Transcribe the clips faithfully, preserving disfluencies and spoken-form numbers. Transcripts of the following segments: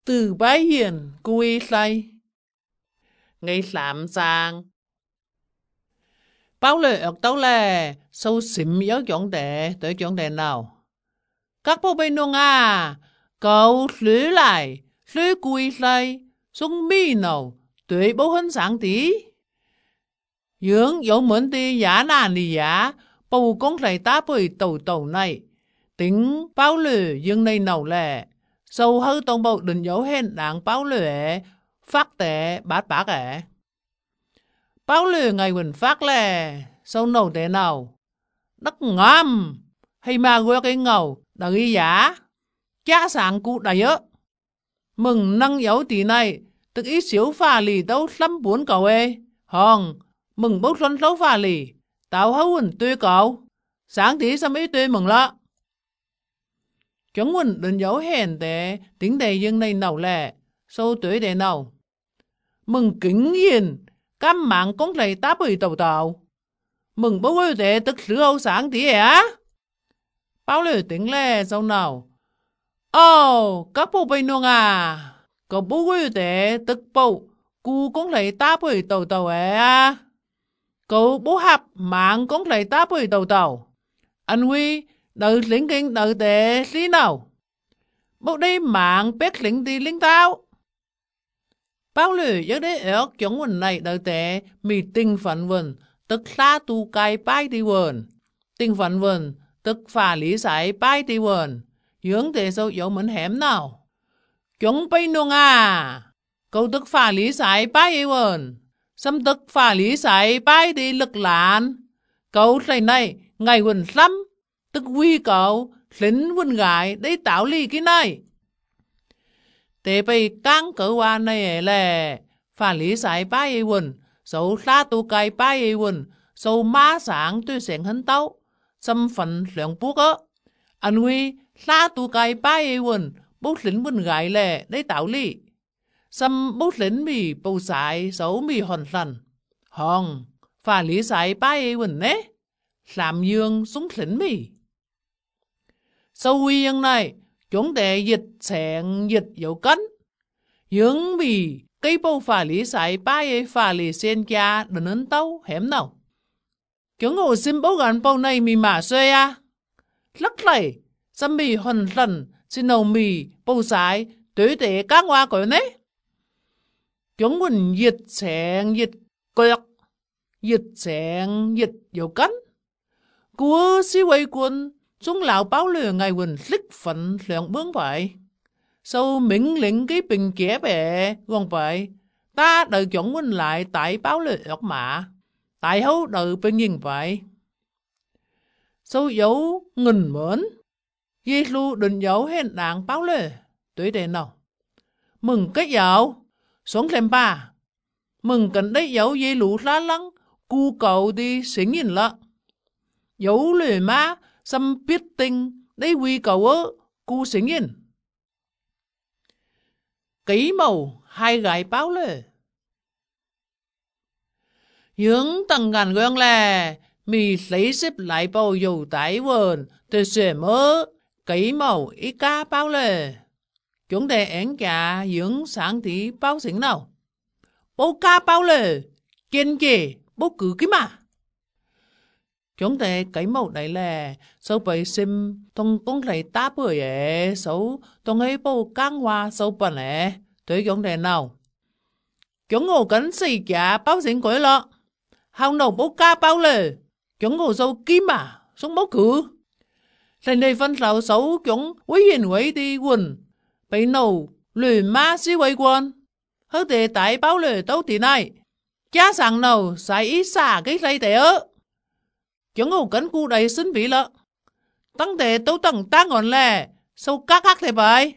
từ bái hiền quy say. Ngày làm sang. Báo lời ước tấu là sâu xìm yếu chọn đệ tới chọn đệ nào. Các bố bên nông à, cậu lưới lại, lưới quy say, xuống mi nào, tuổi bố hơn sáng tí. Dưỡng dấu mượn đi giá nà nì giá, bầu công thầy ta bởi tàu tàu này. Tính báo lời dương này nào lệ. Sâu hư tổng bộ đừng dấu hên đáng báo lời phát tệ bát bác ạ. Báo lời ngày quỳnh phát lệ, sâu nâu tệ nào. Đất ngâm, hay mà quê cái ngầu, đã ghi giá. Chá sáng cụ đầy ớ. Mừng năng dấu tí này, tức ý xíu phà lì tấu lắm bốn cầu ê. Hòn, mừng bốc xuân tấu phà lì, tao hấu quỳnh tươi cậu. Sáng tí xâm ý tươi mừng lọ. Chúng mình đừng dấu hèn để tính đề dân này nào lệ, sâu tuổi đề nào. Mừng kính hiền, cam mạng công thầy tá bùi tàu tàu. Mừng bố ơi để tức sứ âu sáng tí á. Báo lời tính lệ sau nào. Ồ, các bố bây nông à, cậu bố ơi để tức bố, cụ công thầy tá bùi tàu tàu á. Cậu bố hạp mạng công thầy tá bùi tàu tàu. Anh Huy, đợi lính kinh đợi tệ lý nào. Bố đi mạng bếp lính đi lính tao. Báo lửa giấc đấy ớt chống quần này đợi tệ mì tinh phận vần tức xa tu cài bái đi vần. Tinh phận vần tức phà lý sải bái đi vần. Dưỡng tệ sâu dấu mẫn hẻm nào. Chống bây nông à. Câu tức phà lý sải bái đi vần. Xâm tức phà lý sải bái đi lực lạn. Câu này này ngày quần lắm. Tức quy cậu, lính vân gái, đấy tạo lý cái này. Thế bây càng cỡ hoa này là, phá lý sải bái ấy quần, sâu xa tu cài bái ấy quần, sâu má sáng tôi sáng hân tấu, xâm phận lượng bút á. Anh huy, xa tu cài bái ấy quần, bút lính vân gái là, đấy tạo lý. Xâm bút lính mì bầu sải, sâu mì hòn sẵn. Hòn, phá lý sải bái ấy quần nế, làm dương súng lính mì. Sau huy dân này, chúng để dịch sáng dịch dấu cấn. Dưỡng vì cây bầu phà lý sải bái ấy phà lý sen cha đừng ấn tấu hẻm nào. Chúng hồ xin bố gần bầu này mì mà xuê à. Lắc lại, xâm mì hồn lần xin nâu mì bầu sải tối tế các hoa cổ nế. Chúng mình dịch sáng dịch cực, dịch sáng dịch dấu cấn. Của sĩ quay quân chúng lão báo lừa ngày quỳnh lích phận lượng bướng vậy. Sau miễn lĩnh cái bình kẻ bè gọn vậy. Ta đợi chọn quỳnh lại tại báo lừa ớt mạ. Tại hấu đợi bình nhìn vậy. Sau dấu nghìn mến. Giê-xu định dấu hên đảng báo lừa. Tuổi đề nào. Mừng cái dấu. Xuống thêm ba. Mừng cảnh đấy dấu dê lũ lá lắng. Cu cầu đi xỉn nhìn lạ. Dấu lừa má. Xâm biết tinh, đấy quy cầu ớ, cu xỉn nhìn. Kỹ màu, hai gái báo lệ. Dưỡng tầng ngàn gương là, mì lấy xếp lại bầu dù tái vườn, từ xuyể mơ, kỹ màu ý ca báo lệ. Chúng ta én cả dưỡng sáng tí báo xỉn nào. Bố ca báo lệ, kiên kì, bố cứ kì mà. Chúng ta cái mẫu đấy là sau bởi xìm thông công thầy tá bởi ấy xấu thông ấy bố căng hoa sâu bẩn ấy tới chúng ta nào. Chúng ngủ cấn xì chả báo xính quấy lọ. Hào nổ bố ca báo lệ. Chúng ngủ sâu kim mà xuống bố cử. Thành này phân sầu xấu chúng quý hiền quý đi quần. Bởi nổ lùi ma xí quay quân. Hớt tệ tại báo lệ tấu tí này. Chá sáng nổ xài ý xả cái xây tệ ớ. Chúng ngủ cấn cu đầy xứng vị lợ. Tăng tệ tấu tầng ta ngọn lè. Sâu các khác thế bởi.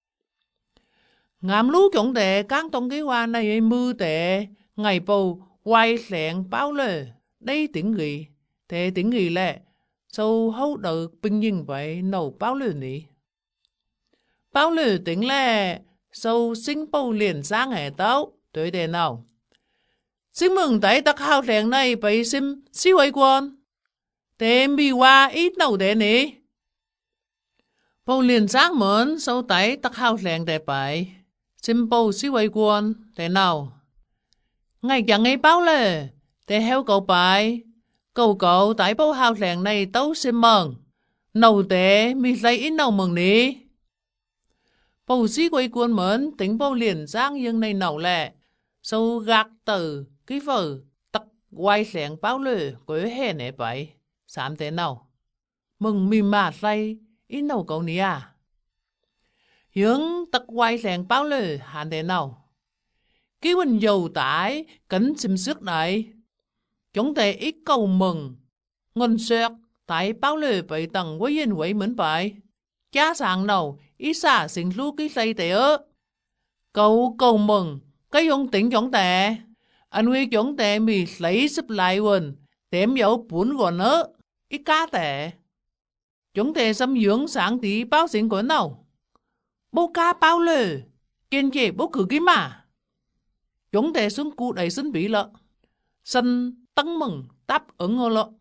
Ngàm lú chúng tệ càng tông cái hoa này mư tệ. Ngày bầu quay lẹn báo lệ. Đây tiếng gì. Thế tiếng gì lệ. Sâu hấu đợt bình nhìn vậy nấu báo lệ ní. Báo lệ tiếng lệ. Sâu sinh bầu liền sang hệ tấu. Tới đề nào. Xin mừng tại tắc hào lẹn này bởi xìm xí quay quân. Thế mì hoa ít nấu thế này. Bầu liền sáng mến sâu tay tắc hào lẹn đẹp vậy. Xin bầu sĩ quay quân, thế nào? Ngày chẳng ấy báo lệ, để heo cậu bài, cậu cậu tại bao hào làng này tấu xin mừng, nấu tế mi lấy ít nấu mừng ní. Bầu sĩ quay quân mến tính bầu liền giang dương này nấu lệ, sau gạc từ cái vợ tắc quay làng báo lệ quế hề nế bấy, sám thế nào? Mừng mì mà lấy ít nấu cậu ní à? Hướng tắc quay làng báo lệ hẳn thế nào? Cái quỳnh dầu tải kính xìm sức này. Chúng ta ít cầu mừng. Ngân xét tại báo lệ bởi tầng quấy yên quấy mến bài. Chá sáng nào ít xa xin lưu cái xây tế ớ. Cầu cầu mừng. Cái dùng tính chúng ta. Anh huy chúng ta mì lấy xếp lại quỳnh. Tém dấu bốn gọn ớ. Ít cá tệ. Chúng ta xâm dưỡng sáng tí báo xin của nào. Bố cá báo lệ. Kiên chế bố cử ký mà. Chúng ta xuống cụ đầy xin bị lợ. Sân tăng mừng đáp ứng ngô lợ.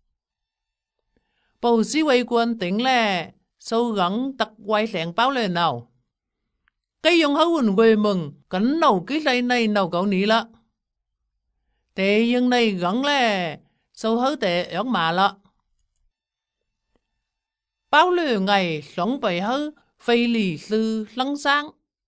Bầu sĩ quay quân tính là sâu gắn tắc quay lẹn báo lời nào. Cái dùng hấu quỳnh quê mừng cánh nấu cái lấy này nấu cậu ní lợ. Thế nhưng này gắn là sâu hấu tệ ớt mà lợ. Báo lời ngày sống bày hấu phây lì sư lăng sáng.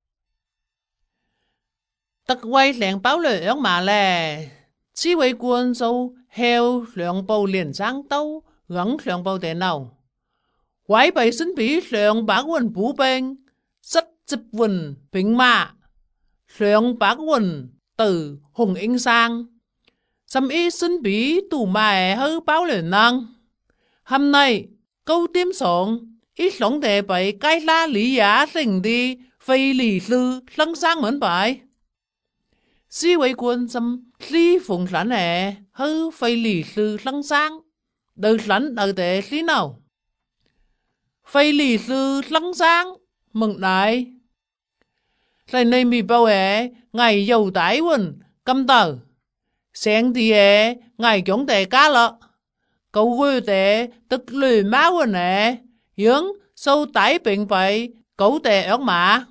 Tắc quay lẹn báo lời ớt mà là sĩ quay quân sâu heo lượng bầu liền sáng tấu gắn lượng bầu thế nào. Quái bày xin bí lượng bác quần bú bên rất dịp quần bình mạ. Lượng bác quần từ hùng in sang. Xâm ý xin bí tù mẹ hư báo lời năng. Hôm nay câu tiêm sống ít sống đề bày cái la lý giá tình đi phây lì sư lăng sang mến bài. Sĩ quay quân xâm lý phụng lãnh hệ hư phây lì sư lăng sang. Đời lãnh đời tệ lý nào? Phây lì sư lăng sang mừng đại. Lại này mì bao hệ ngày dầu tái quần cầm tờ. Sáng thì hệ ngày chống tệ cá lợ. Cậu quê tệ tức lùi má quần hệ. Dưỡng sâu tái bệnh vậy cậu tệ ớt mà.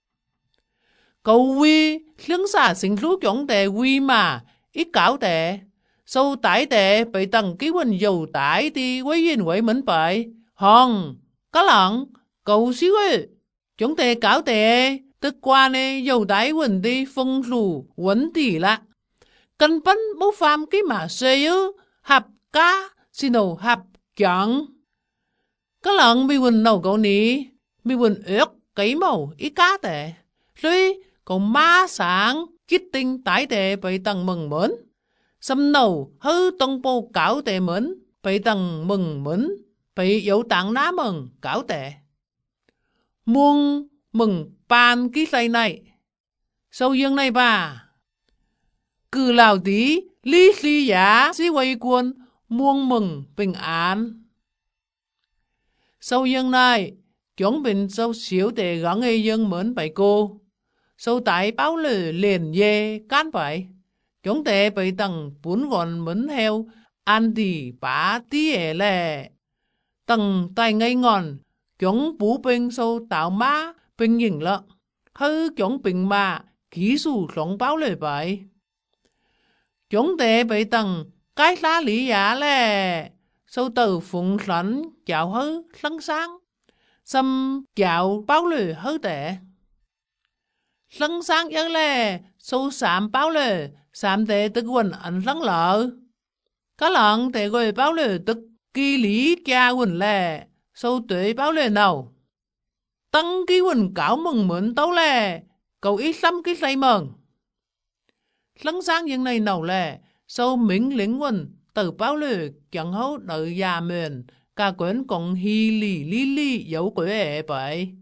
Cậu quy lưng xa sinh lũ chống tệ quy mà ít cáo tệ. Sâu tải tệ bị tầng ký quỳnh dầu tải thì quấy yên quấy mến bởi. Hòn, có lặng, cậu xíu ơi. Chúng ta cáo tệ, tức qua nê dầu tải quỳnh đi phân lù quấn tỉ lạ. Cần bắn bố phạm cái mà xê ư, hạp cá, xin đầu hạp chẳng. Có lặng bị quỳnh nấu cậu ní, bị quỳnh ớt cái màu ít cá tệ. Rồi cậu má sáng, kít tinh tải tệ bị tầng mừng mến. Xâm nâu hư tông bố cáo tệ mến, bị tầng mừng mến, bị dấu tặng ná mừng cáo tệ. Muôn mừng bàn ký xây này. Sau dương này bà. Cứ lào tí, lý lý giá sĩ quay quân, muôn mừng bình án. Sau dương này, chúng bình sau xíu tệ gắn ngây dương mến bày cô. Sau tại báo lửa liền dê cán bày. Chúng ta bị tầng bốn gọn mến heo, ăn thì bá tí ế lệ. Tầng tay ngay ngọn, chúng bú bên sâu tạo má, bên nhìn lợ. Hư chúng bình mà, ký dù sống báo lời vậy. Chúng ta bị tầng cái lá lý giả lệ. Sâu từ phụng sẵn, chào hư, lăng sáng. Xâm chào báo lời hư tệ. Lăng sáng dân lệ, sâu xám báo lời, xám tệ tức quần ảnh lăng lợ. Có lợn tệ gọi báo lời tức kỳ lý cha quần lệ, sâu tuệ báo lời nào. Tăng ký quần cáo mừng mượn tấu lệ, cầu ít xăm cái xây mừng. Lăng sáng dân này nào lệ, sâu miễn lính quần, từ báo lời chẳng hấu đợi già mền, cả quyến còn hi lì lý lý dấu quế ệ bởi.